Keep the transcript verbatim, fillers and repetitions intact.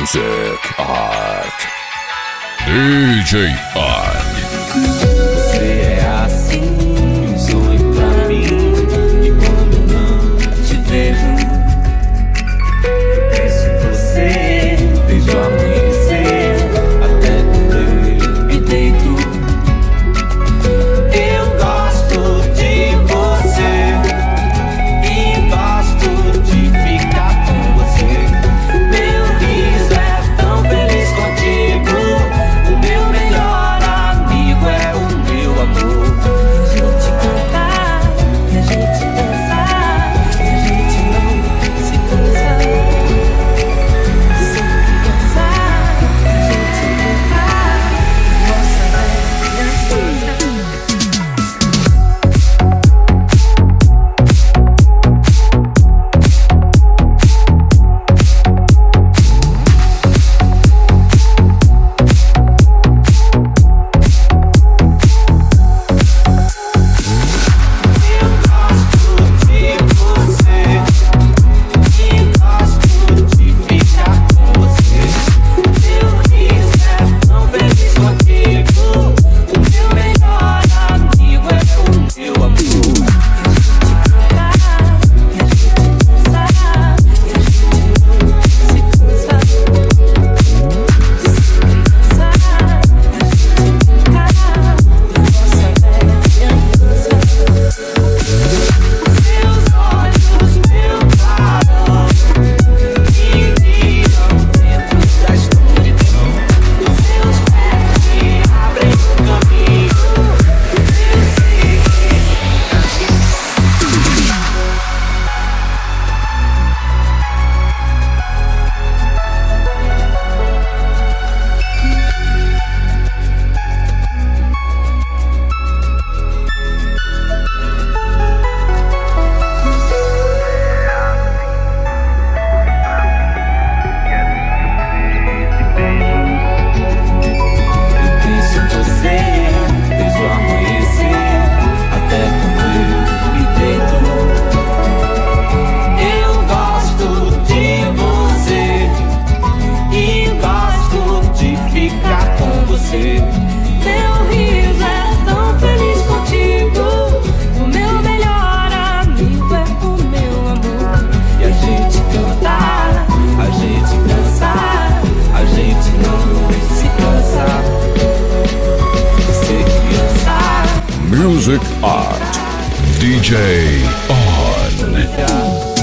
Music Art. D J Art. Você é assim, um sonho pra mim. E quando não te vejo, penso em você desde o amanhecer até quando eu me deito. Eu gosto de você e gosto de ficar com você. Meu riso é tão feliz contigo. O meu melhor amigo é o meu amor. A gente cantar, e a gente dançar, e a gente não se cansa. Sempre dançar, a gente cantar, nossa velha dança. Meu riso é tão feliz contigo. O meu melhor amigo é o meu amor. E a gente cantar, a gente dançar, a gente não se cansar. Ser criança. Music Art. D J On.